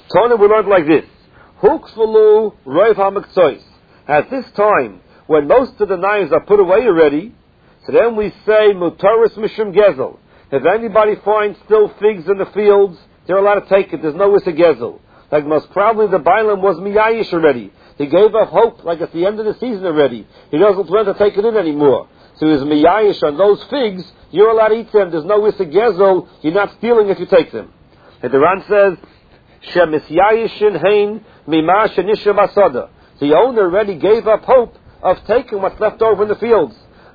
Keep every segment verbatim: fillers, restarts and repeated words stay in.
Tana, we learned like this. Hukfulu roiv hamekzois. At this time, when most of the knives are put away already, so then we say mutaris mishum gezel. If anybody finds still figs in the fields, they're allowed to take it. There's no issa gezel. Like most probably the Bailam was miyayish already. He gave up hope, like at the end of the season already. He doesn't plan to take it in anymore. So he was miyayish on those figs. You're allowed to eat them. There's no issa gezel. You're not stealing if you take them. And the Ran says, Shemisyayishin hein mima shenisha basada. The owner already gave up hope of taking what's left over in the fields.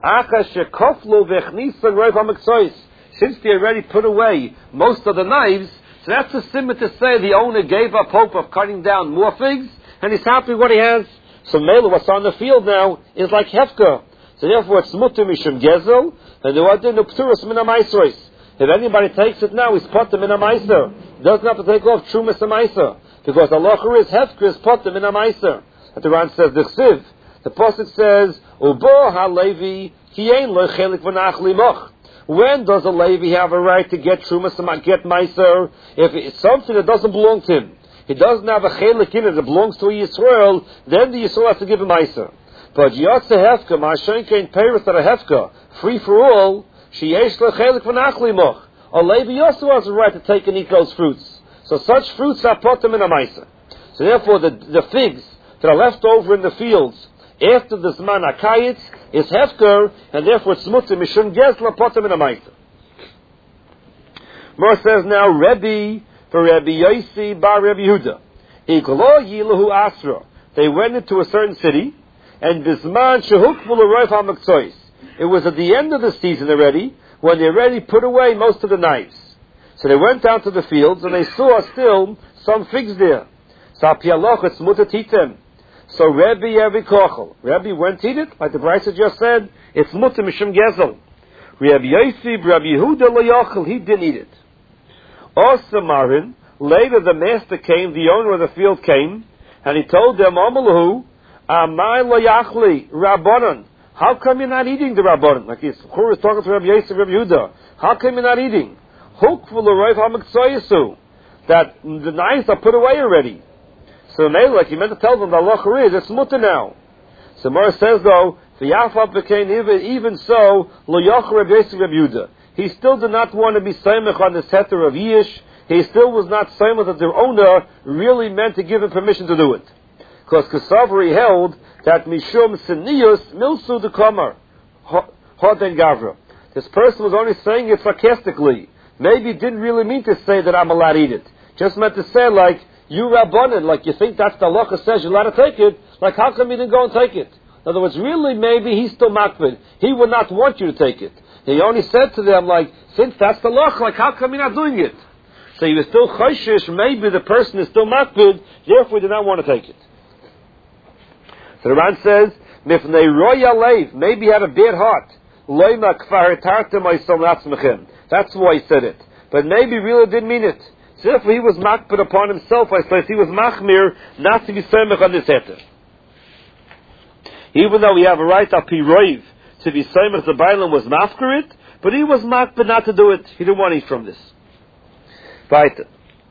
Since they already put away most of the knives, so that's a simmer to say the owner gave up hope of cutting down more figs, and he's happy with what he has. So Mela, what's on the field now, is like Hefka. So therefore it's mutter mishum gezel, and the wadin upturus min ha-maiseros. If anybody takes it now, he's potter min ha-maiser. He doesn't have to take off trumas ha-maiser, because the locher is Hefka is potter min ha-maiser. And the Ran says, the Chsiv, the Pasuk says, Ubo ha-levi, ki ein lo chelik v'nach limoch. When does a Levi have a right to get Trumas and get Meiser? If it's something that doesn't belong to him, he doesn't have a chelik in it that belongs to a Yisrael, then the Yisrael has to give him Meiser. But Yotze Hefka, Ma'ashenke in Paris that a Hefka, free for all, she yesh le chelik v'nach limoch. A Levi also has a right to take and eat those fruits. So such fruits are potem in a Meiser. So therefore the, the figs that are left over in the fields after the Zman HaKayitz is Hefker, and therefore it's mutter mishum gezla potem in a Meiser. More says now, Rebbe, for Rebbe Yossi bar Rebbe Yehuda, Iglo Yilahu Asra. They went into a certain city, and Bisman Shehukvul Roif HaMekzois. It was at the end of the season already, when they already put away most of the knives. So they went down to the fields, and they saw still some figs there. So Apialoch, it's mutter titem. So Rebbe Yevi Kochel. Rebbe went to eat it, like the Brisa just said, it's mutter mishum gezel. Rebbe Yossi, Rebbe Yehuda lo yochel, he didn't eat it. Also Marin, later the master came, the owner of the field came, and he told them, Amalahu, Amai lo yachli, Rabbanon. How come you're not eating the Rabbanon? Like he's talking to Rebbe Yossi, Rebbe Yehuda. How come you're not eating? Hukvul roiv hamekzoyasu. That the knives are put away already. So like he meant to tell them the halacha is it's mutter now. So Mara says though, the Yafab became even even so lo yochel Rebbe Yossi Rebbe Yehuda. He still did not want to be saimach on the setter of Yish. He still was not saimach that their owner really meant to give him permission to do it. Because Kesavri held that mishum senius milsu de kamar hoden gavra. This person was only saying it sarcastically. Maybe didn't really mean to say that I'm allowed to eat it. Just meant to say like, you Rabbanan, like you think that's the halacha says you're allowed to take it, like how come you didn't go and take it? In other words, really maybe he's still makbid. He would not want you to take it. He only said to them like, since that's the halacha, like how come you're not doing it? So he was still chayshish, maybe the person is still makbid, therefore he did not want to take it. So the Ran says, Mifnei roya leiv, maybe he had a bad heart. Loima kfar tartem oisam latzmechem. That's why he said it. But maybe he really didn't mean it. So therefore he was makbid upon himself, I suppose he was machmir not to be semech on this heter. Even though we have a right up roiv to be semech, the Bailam was mafker it, but he was makbid not to do it. He didn't want to eat from this. Weiter.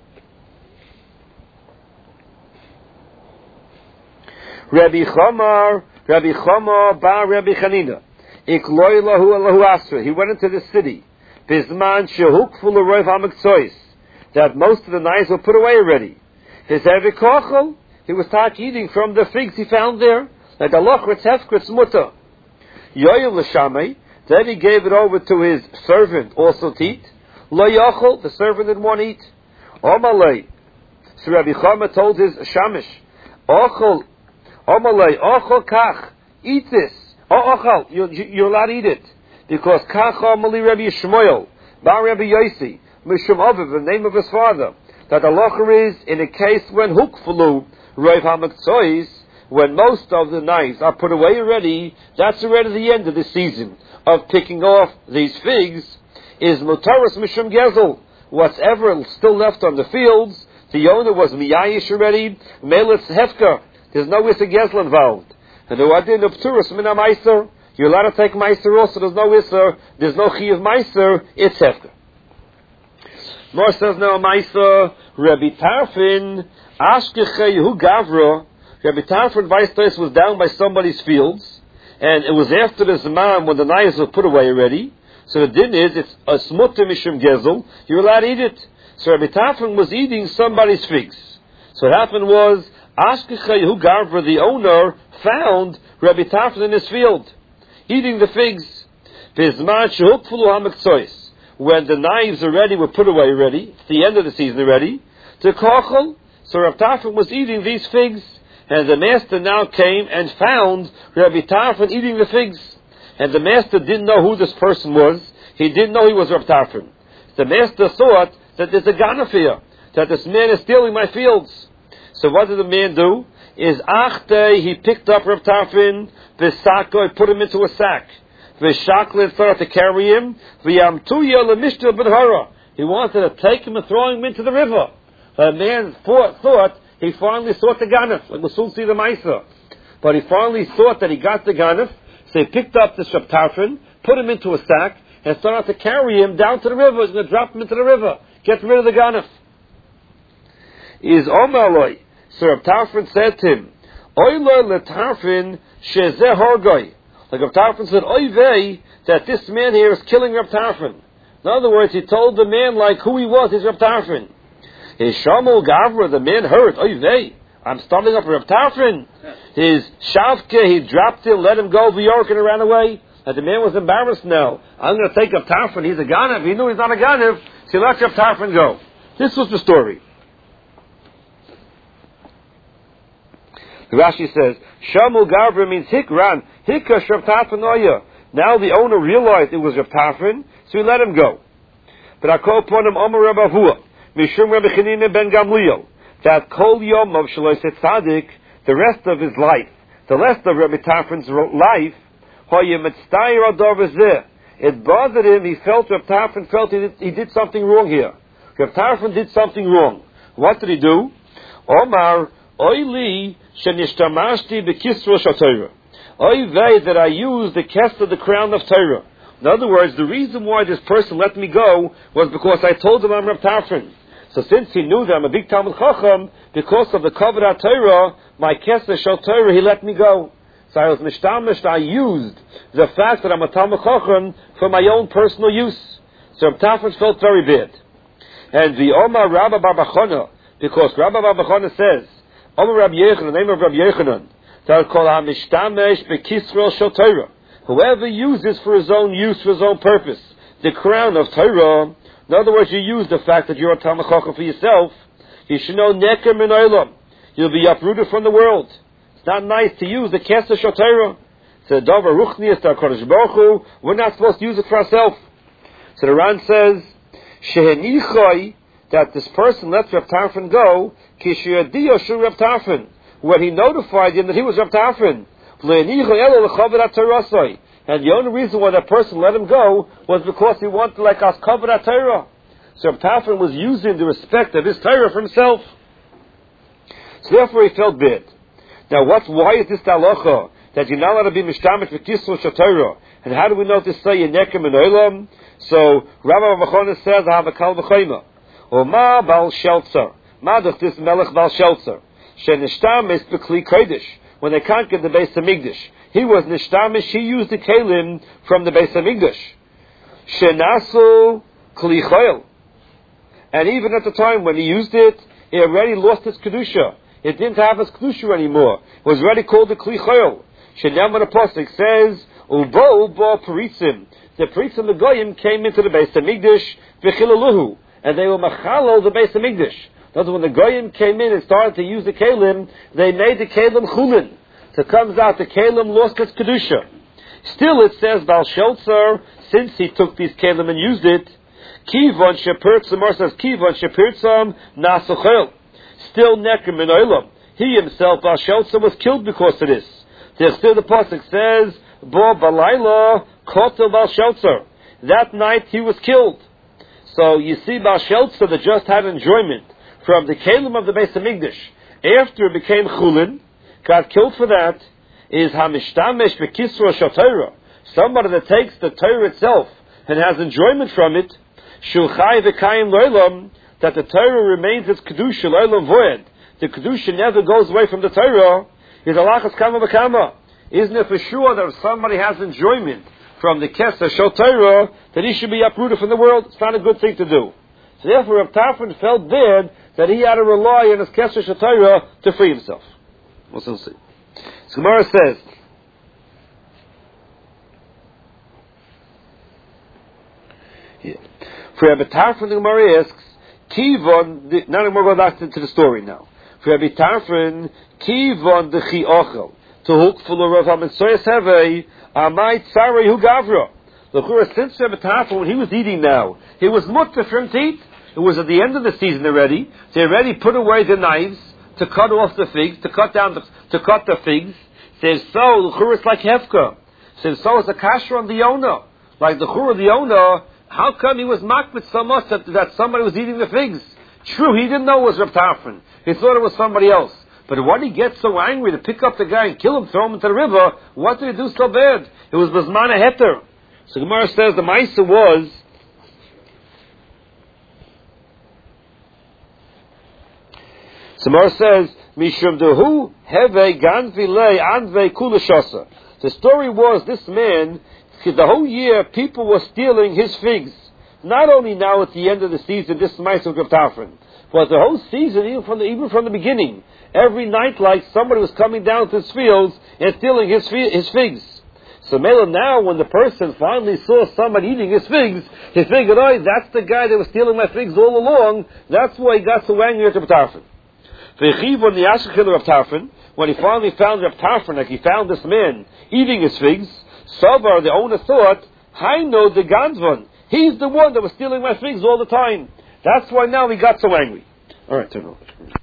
Rabbi Chamar, Rabbi Chamar bar Rabbi Chanina. Ikloi lahu alahu asra. He went into the city. Bisman shehukful roiv hamekzois. That most of the knives were put away already. His Evi Kochel, he was touch eating from the figs he found there. Like the lochritz hefkritz mutter. Yoyel l'shamei. Then he gave it over to his servant also to eat. Lo yochel, the servant didn't want to eat. Omalei. So Rabbi Chama told his shamish, Ochel, Omalei, Ochel kach, eat this. Oh, Ochel, you, you're allowed to eat it. Because kach omali Rabbi Shmuel, bar Rabbi Yossi, Mishum Aviv, the name of his father, that the locher is in a case when hukfulu roiv hamekzois, when most of the knives are put away already, that's already the end of the season of picking off these figs, is mutaris mishum gezel. What's ever still left on the fields, the owner was miyayish already, melitz hefka. There's no issa gezel involved. And the wadin of turis min ha-meiser, you're allowed to take meiser also, there's no issa, there's no chi of meiser, it's hefka. More says now, Maisa, Rabbi Tarfon, Ashkeche Yehu Gavra, Rabbi Tarfon Weistais was down by somebody's fields, and it was after the Zman when the knives were put away already. So the din is, it's a smutter mishum gezel, you're allowed to eat it. So Rabbi Tarfon was eating somebody's figs. So what happened was, Ashkeche Yehu Gavra, the owner, found Rabbi Tarfon in his field, eating the figs. Bizman shehukfulu hamekzois. When the knives already were put away already, it's the end of the season already, to kochel, so Rabbi Tarfon was eating these figs, and the master now came and found Rabbi Tarfon eating the figs. And the master didn't know who this person was. He didn't know he was Rabbi Tarfon. The master thought that there's a ganaf here, that this man is stealing my fields. So what did the man do? Is achte, he picked up Rabbi Tarfon, v'sako, he put him into a sack. V'shakle started to carry him. V'yamtuya lemishtel b'dhara. He wanted to take him and throw him into the river. The man thought, thought he finally sought the ganef. Like we'll soon see the Maisa. But he finally thought that he got the ganef. So he picked up this Rabbi Tarfon, put him into a sack, and started to carry him down to the river. He's going to drop him into the river. Get rid of the ganef. Is Omaloi. So Rabbi Tarfon said to him, Oiloi letarfin shezeh horgoi. Like Rabbi Tarfon said, Oy vey, that this man here is killing Rabbi Tarfon. In other words, he told the man like who he was, he's Rabbi Tarfon. His Shamul Gavra, the man heard, Oy vey, I'm starting up Rabbi Tarfon. His Shavke, he dropped him, let him go, V'york, and ran away. And the man was embarrassed now. I'm going to take Rabbi Tarfon, he's a Ganav. He knew he's not a Ganav, so he let Rabbi Tarfon go. This was the story. Rashi says, Shamul Gavra means Hikran, Hikka Rabbi Tarfon Oya. Now the owner realized it was Rabbi Tarfon, so he let him go. But I call upon him Omer Rabbi Avua, Mishum Rabbi Chanina ben Gamliel, that Kol Yom of Shaloi Tzadik, the rest of his life, the rest of Rabbi Tarfon's life, it bothered him, he felt, Rabbi Tarfon felt he did, he did something wrong here. Rabbi Tarfon did something wrong. What did he do? Omar, Oili shenishtamashti bekisro shatorah. Oy vey, that I used the kest of the crown of Torah. In other words, the reason why this person let me go was because I told him I'm Rabbi Tarfon. So since he knew that I'm a big Talmud Chacham, because of the Kavod HaTorah, my Kesser Shel Torah, he let me go. So I was mishtamish, I used the fact that I'm a Talmud Chacham for my own personal use. So Rabbi Tarfon felt very bad. And the Omar Rabba Bar Bachana, because Rabba Bar Bachana says, Omar Rabbi Yechanan, the name of Rabbi Yechanan, that call HaMishtamesh Bekisrael Shel Torah. Whoever uses for his own use, for his own purpose, the crown of Torah. In other words, you use the fact that you're a Talmud Chacham for yourself. You should know Neker Min Olam. You'll be uprooted from the world. It's not nice to use the Kesser Shel Torah. So Dover Ruchnius to HaKadosh Baruch Hu, we're not supposed to use it for ourselves. So the Ran says, Shehenichoi, that this person lets Rabbi Tarfon go, Kishiyadiyo Shu Rabbi Tarfon, when he notified him that he was Rabbi Tarfon. And the only reason why that person let him go was because he wanted like us cover that Torah. So Rabbi Tarfon was using the respect of his Torah for himself. So therefore he felt bad. Now what's, why is this halacha that you're not allowed to be mishtamit for kisru Torah? And how do we know to say yenekem in olam? So Rabbi Bachana says, I have a kal v'chayma. Or ma bal sheltzer. Ma does this melech bal sheltzer. Shenishtamis b'kli kodesh. When they conquered the Beis Hamikdash, he was nishtamish, he used the kelim from the Beis Hamikdash. Shenasu kli choil. And even at the time when he used it, it already lost its kedusha. It didn't have its kedusha anymore. It was already called the kli choil. Shenam the Pasuk says, Ubo ubo peritzim. The peritzim the goyim came into the Beis Hamikdash v'chilaluhu, and they were machalo the Beis Hamikdash. That's when the goyim came in and started to use the kelim, they made the kelim chulin. So it comes out the kelim lost its kedusha. Still it says Baal Sheltzer, since he took these kelim and used it, kivon shepirtzam, or says kivon shepirtzam nasuchel. Still nekem in olam. He himself, Baal Sheltzer, was killed because of this. There's still the pasuk says, Bo balayla kotel Baal Sheltzer. That night he was killed. So you see Baal Sheltzer that just had enjoyment from the kelim of the Beis Hamikdash, after it became chulin, got killed for that, is hamishtamesh bekisro shel Torah. Somebody that takes the Torah itself and has enjoyment from it, Shulchai v'kayim lo'elam, that the Torah remains its kedusha lo'elam void. The kedusha never goes away from the Torah. Is alachas kama v'kama. Isn't it for sure that if somebody has enjoyment from the Kesser Shel Torah, that he should be uprooted from the world? It's not a good thing to do. So therefore, Reb Tarfon felt bad that he had to rely on his Kesser Shel Torah to free himself. We'll still see. So Gemara says, yeah. For Reb Tarfon, the Gemara asks, Kivon, the, now we're going back to, to the story now. For Reb Tarfon, Kivon the Chi Ochel, to hook full of Rav HaMetzoyas Hevei, Amai Tzarei Hu Gavra. L'chura, since Reb Tarfon, when he was eating now, he was mutter for him to eat. It was at the end of the season already. They already put away the knives to cut off the figs, to cut down the, to cut the figs. Says so, l'chura, it's like Hefka. Says so, it's a kasher on the owner. Like the chura, the owner, how come he was makbet so much that, that somebody was eating the figs? True, he didn't know it was Reb Tarfon. He thought it was somebody else. But when he gets so angry to pick up the guy and kill him, throw him into the river, what did he do so bad? It was Bazmana Heter. So Gemara says the Maisa was, so Gemara says, Mishum Dehu Heve Ganvilei Anvei Kulashasa. The story was this man, the whole year people were stealing his figs. Not only now at the end of the season, this Maisa of Reb Tarfon, but the whole season, even from the, even from the beginning. Every night, like somebody was coming down to his fields and stealing his his figs. So Mela, now when the person finally saw somebody eating his figs, he figured, oh, that's the guy that was stealing my figs all along. That's why he got so angry at Reb Tarfon. When he finally found Reb Tarfon, like he found this man eating his figs, Savar, the owner, thought, I know the Ganzvan. He's the one that was stealing my figs all the time. That's why now he got so angry. All right, turn over.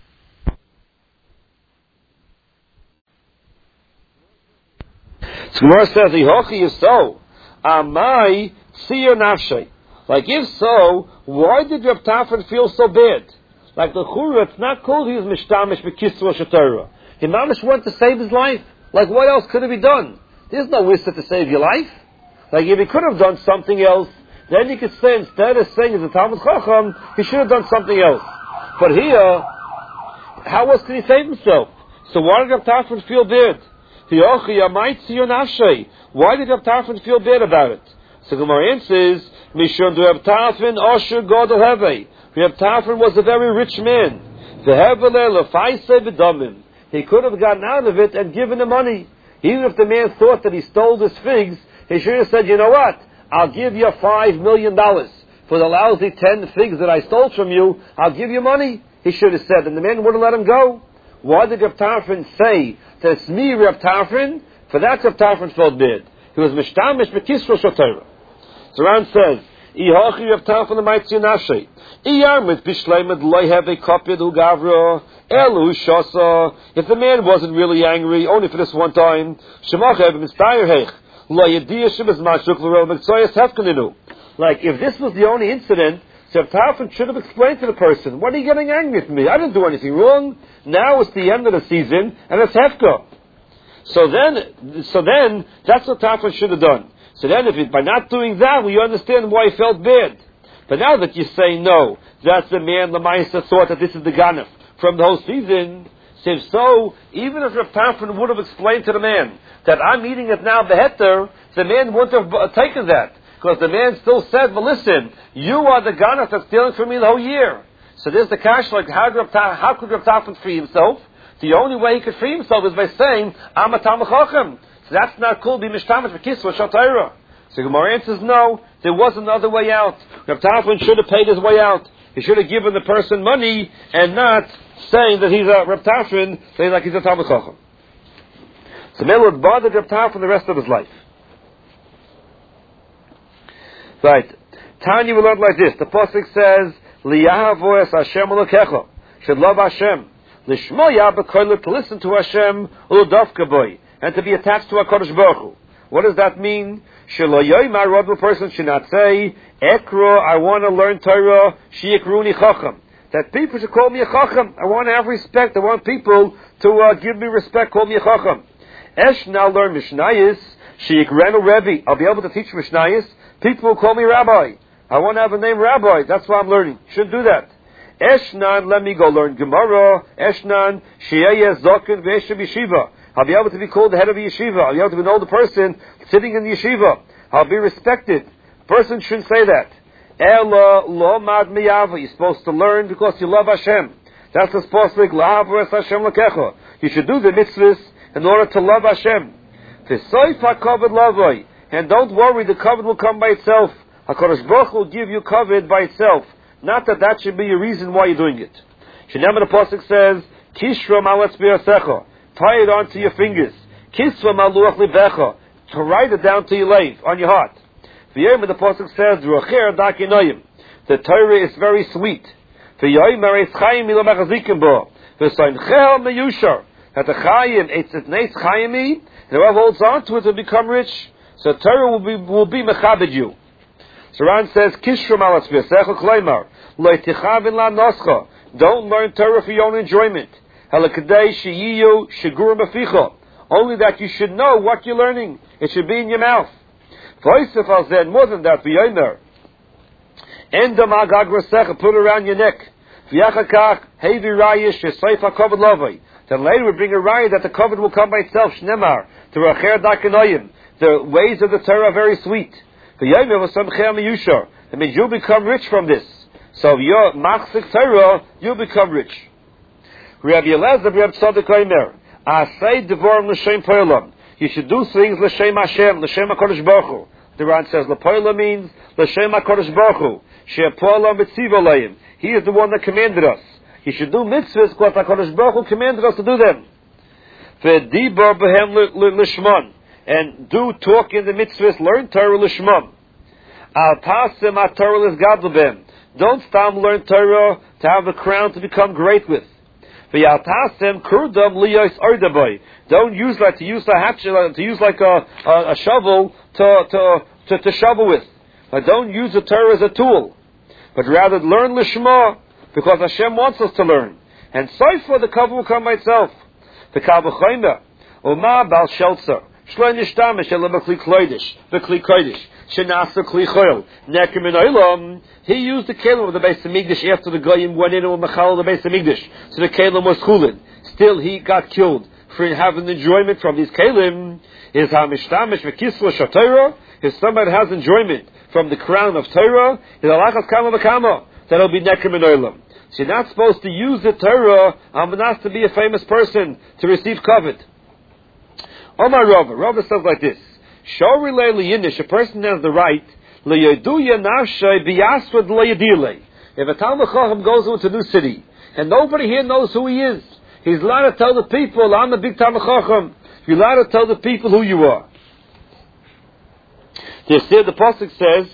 So Gemara says, "Ihochi is so. Amai tzir nafshay." Like if so, why did Reb Tarfon feel so bad? Like the chura, it's not called he was mishtamish b'kisra shetara. He mamish went to save his life. Like what else could have he done? There's no wisdom to save your life. Like if he could have done something else, then you could say instead of saying he's a Talmud Chacham, he should have done something else. But here, how else could he save himself? So why did Reb Tarfon feel bad? Why did Reb Tarfon feel bad about it? So Gemara answers, Mishum de Reb Tarfon Osher Gadol Hevei. Reb Tarfon was a very rich man. He could have gotten out of it and given the money. Even if the man thought that he stole his figs, he should have said, you know what? I'll give you five million dollars for the lousy ten figs that I stole from you. I'll give you money. He should have said, and the man wouldn't let him go. Why did Reb Tarfon say that it's me, Reb Tarfon? For that Reb Tarfon felt bad. He was mishtamish b'kisro shel Torah. So Ran says, "Ihachi Reb Tarfon l'maitzi nafshay. Iyarmit b'shleimed loy have a kopid ugavra elu shasa." If the man wasn't really angry, only for this one time, shemachev mistayer heich lo yediyah shebizmashuk l'rol mekzoyas hefkaninu. Like if this was the only incident, so Reb Tarfon should have explained to the person, what are you getting angry at me? I didn't do anything wrong. Now it's the end of the season, and it's Hefka. So then, so then, that's what Tarfon should have done. So then, if it, by not doing that, we understand why he felt bad. But now that you say no, that's the man, the Maisa thought that this is the Ganef from the whole season. So if so, even if Reb Tarfon would have explained to the man that I'm eating it now, the heter, the man wouldn't have taken that. Because the man still said, well listen, you are the Ganef that's stealing from me the whole year. So there's the cash, like how, how could Reb Tarfon free himself? The only way he could free himself is by saying, I'm a Talmud Chacham. So that's not cool, be mishtamish v'kisra shel Torah. So Gemara answers, no, there was another way out. Reb Tarfon should have paid his way out. He should have given the person money and not saying that he's a Reb Tarfon, saying like he's a Talmud Chacham. So Mela would bother Reb Tarfon the rest of his life. Right. Tanya will learn like this. The pasuk says, "Liyahavos Hashem Elokecha," should love Hashem. Lishmoya b'koilot, to listen to Hashem, uludavka boy, and to be attached to HaKadosh Baruch Hu. What does that mean? Shelo yoymar, rodel person should not say, "Ekro, I want to learn Torah." Shiyikruni Chacham. That people should call me a Chacham. I want to have respect. I want people to uh, give me respect. Call me a Chacham. Esh, now learn Mishnayos. Shiyikrenu Rebbe. I'll be able to teach Mishnayos. People will call me Rabbi. I want to have a name Rabbi. That's why I'm learning. Shouldn't do that. Eshnan, let me go learn Gemara. Eshnan, Sheyeh Zokin Ve'eshem Yeshiva. I'll be able to be called the head of a yeshiva. I'll be able to be an older person sitting in the yeshiva. I'll be respected. Person shouldn't say that. Ela lo mad miyava. You're supposed to learn because you love Hashem. That's the supposed to be L'hav Hashem Lakecha. You should do the mitzvahs in order to love Hashem. V'soif hakavod lavoi. And don't worry, the covet will come by itself. HaKadosh Baruch will give you covet by itself. Not that that should be a reason why you're doing it. Shenema the Pasuk says, Kishra ma'aletz b'yasecha. Tie it onto your fingers. Kisva ma'luach libecha. To write it down to your lathe, on your heart. V'yom the Pasuk says, Rucher dakinoyim. The Torah is very sweet. V'yom eretz chayim ilo mechazikim bo. V'soinchel meyushar. That the chayim, it's it neis chayimi, and whoever holds on to it will become rich. So Torah will be will be mechabed you. So Ran says, Kishra ma'aletz b'yasecha kloimar. Lo tichavin la noscha. Don't learn Torah for your own enjoyment. Only that you should know what you're learning. It should be in your mouth. More than that, put it around your neck. Then later we bring a raya that the covet will come by itself. The ways of the Torah are very sweet. That means you'll become rich from this. So if you're machzik Torah, you'll become rich. Rabbi Elazar, Rabbi Tzadok Omer, Asay devorim l'shem po'elam. You should do things l'shem Hashem, l'shem HaKadosh Baruch Hu. The Ran says l'po'elam means l'shem HaKadosh Baruch Hu. She'po'elam b'tziv olayim. He is the one that commanded us. You should do mitzvahs because HaKadosh Baruch Hu commanded us to do them. V'dibar b'hem l'shmon. And do talk in the mitzvahs, learn Torah l'shmon. Al tasem ha-Torah l'sgadol b'hem. Don't stop learn Torah to have a crown to become great with. Don't use that to use the hatchet, to use like a, a, a shovel to, to, to, to shovel with. But don't use the Torah as a tool. But rather learn Lishma, because Hashem wants us to learn. And so for the cover will come by itself. The Kabbalah Chayma, Uma Bal Sheltzer, Shloi Nishtamish, Ele Bekli Kloidish, Bekli Koidish, Shenasa Kli Choyl, Nekem in Olam. He used the kelim of the Beis Hamikdash after the Goyim went in and Machal the Beis Hamikdash. So the kelim was chulin. Still he got killed for having enjoyment from these kelim. Is Hamishtamish V'Kisla Shatayra. If somebody has enjoyment from the crown of Torah, is Alachas Kama V'Kama. That'll be Nekem in Olam. So you're not supposed to use the Torah Amanas to be a famous person to receive covet. Omar Rava. Rava says like this. Shori Leili Yinish, a person has the right if a Talmud Chacham goes into a new city and nobody here knows who he is, he's allowed to tell the people, I'm a big Talmud Chacham. You're allowed to tell the people who you are. The Pasuk says,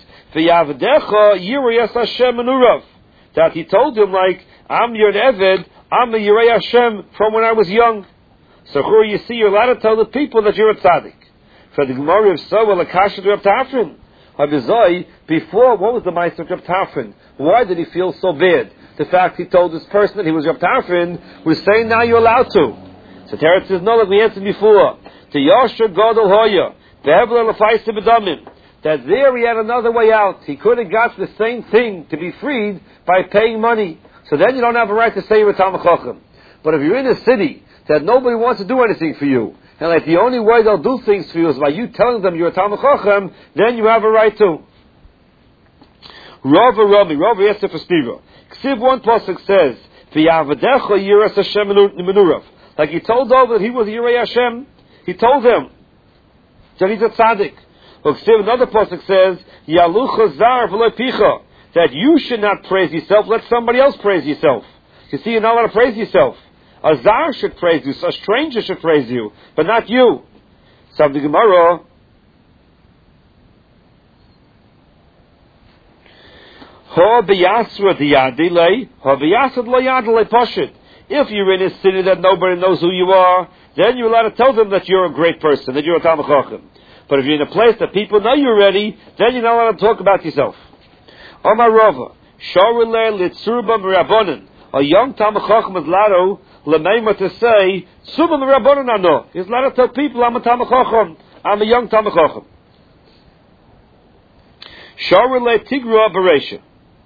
that he told him, like, I'm your Eved, I'm a Yirei Hashem from when I was young. So here you see, you're allowed to tell the people that you're a tzaddik. For the Gemara of Sawal Akasha Reb Tafrin. Before, what was the Meister of Reb Tafrin? Why did he feel so bad? The fact he told this person that he was Reb Tafrin was saying now you're allowed to. So Teretz says, no, like we answered before. To Yosher Godel Hoya, Be'evler L'faisa B'damim. That there he had another way out. He could have got the same thing to be freed by paying money. So then you don't have a right to say you're a Talmud Chacham. But if you're in a city that nobody wants to do anything for you, and like the only way they'll do things for you is by you telling them you're a Talmud Chacham, then you have a right to. Rava Rami, Rava Yester for Spiva. Ksiv one pasuk says, V'yavadecha yiras Hashem menurav. Like he told over that he was Yirei Hashem. He told them that he's a tzaddik. But Ksiv another pasuk says, Yalucha zar v'lo picha. That you should not praise yourself, let somebody else praise yourself. You see, you're not allowed to praise yourself. A zar should praise you, a stranger should praise you, but not you. So the Gemara, if you're in a city that nobody knows who you are, then you're allowed to tell them that you're a great person, that you're a Talmud Chacham. But if you're in a place that people know you already, then you're not allowed to talk about yourself. Omar Rava, a young Talmud Chacham is allowed L'meima to say, Subam Rabbanan Ano. He's allowed to tell people, I'm a Talmud Chacham. I'm a young Talmud Chacham. Sharule Tigra Beresha.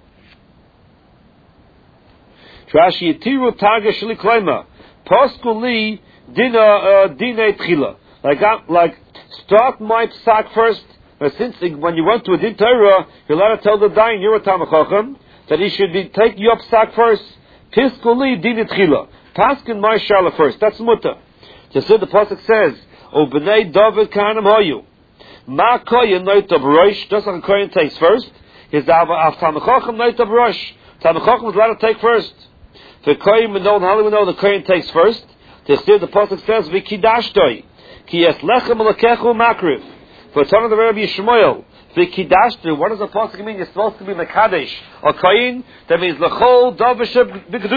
Trashi Tiru Targa Shli Klema. Poskuli Dina Dina Tchila. Like like start my psak first. But since when you went to a din Torah, you're allowed to tell the dying you're a Talmid Chacham that he should be take your psak first. Piskuli Dina Tchila. Paskin my shala first. That's muta. Just so the pasuk says, "O bnei David kahanim hoyu." Ma koyin noitav rosh. Just like a koyin takes first. His av Talmid Chacham noitav rosh. Talmid Chacham is allowed to take first. The koyin we know, how do we know the koyin takes first? To see the pasuk says, "V'kidashtoi ki es lechem lekechu makriv." For turn of the Rabbi Yishmael, v'kidashtu. What does the pasuk mean? You're supposed to be mekadesh a koyin. That means lechol davisha b'kedusha.